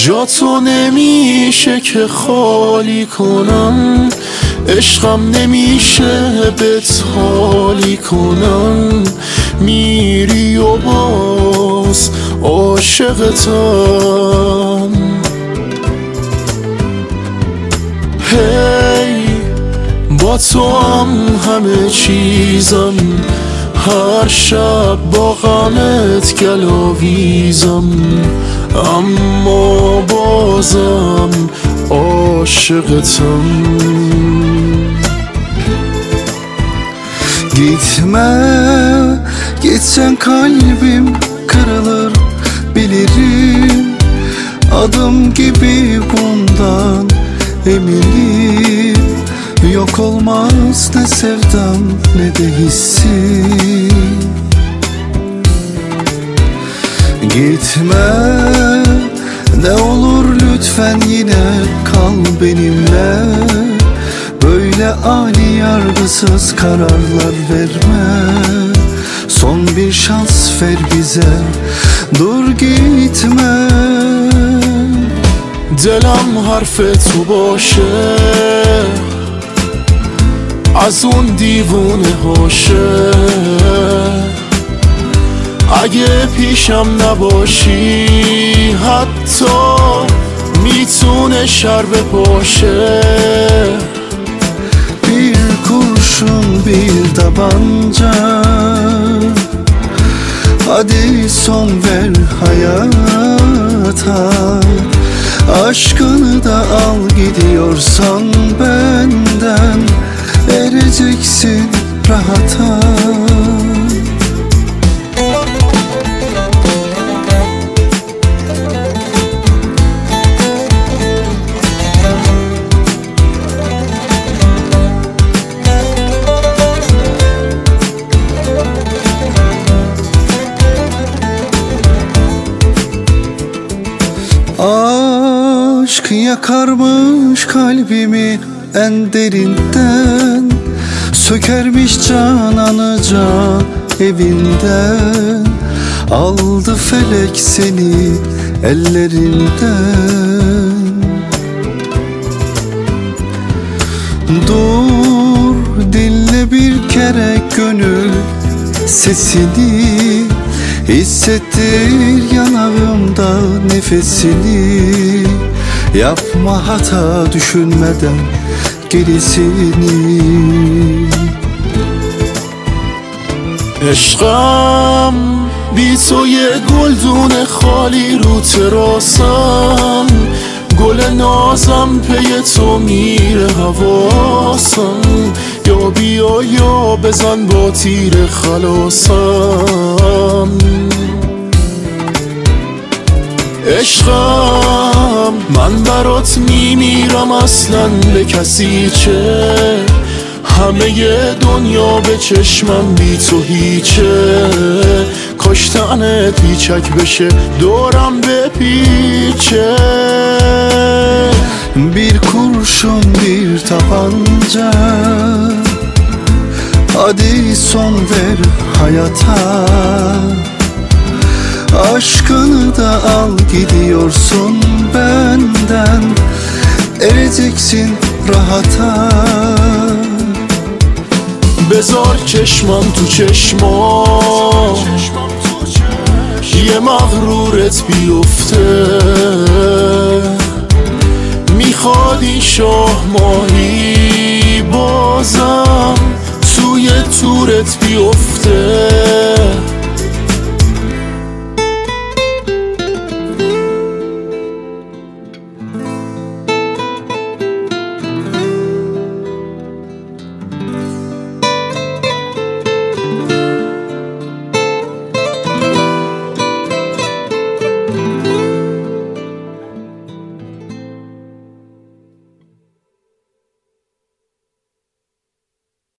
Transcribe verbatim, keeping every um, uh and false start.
جا تو نمیشه که خالی کنم، عشقم نمیشه بهت حالی کنم. میری و باز عاشقتم. هی با تو هم همه چیزم، هر شب با غمت گلاویزم، اما bozam aşıqım. Gitme, gitsen kalbim kırılır bilirim. Adım gibi bundan eminim. Yok olmaz ne sevdam ne de hissim. Gitme, ne olur lütfen yine kal benimle. Böyle ani yargısız kararlar verme. Son bir şans ver bize, dur gitme. دلم حرف تو باشه، از اون دیوونه هاشه. اگه پیشم نباشی حتی میتونه شر بپاشه. Bir kurşun bir tabanca, hadi son ver hayata. Aşkını da al gidiyorsan benden, ereceksin rahata. Aşk yakarmış kalbimi en derinden, sökermiş cananı can evinden. Aldı felek seni ellerinden. Dur dinle bir kere gönül sesini, hissettir yanağımda nefesini. Yapma hata düşünmeden gerisini. عشقم بی تو یه گلدون خالی رو تراسم، گل نازم پی تو میره حواسم. یا بیا یا بزن با تیر خلاصم. عشقم من برات میمیرم اصلا به کسی چه. همه دنیا به چشمم بی تو هیچه. کشتنت پیچک بشه دورم به پیچه. Bir kurşun bir tabanca, hadi son ver hayata. Aşkını da al gidiyorsun benden, ereceksin rahata. بذار چشمم تو چشمام، یه مغرورت بیفته. میخواد این شاه ماهی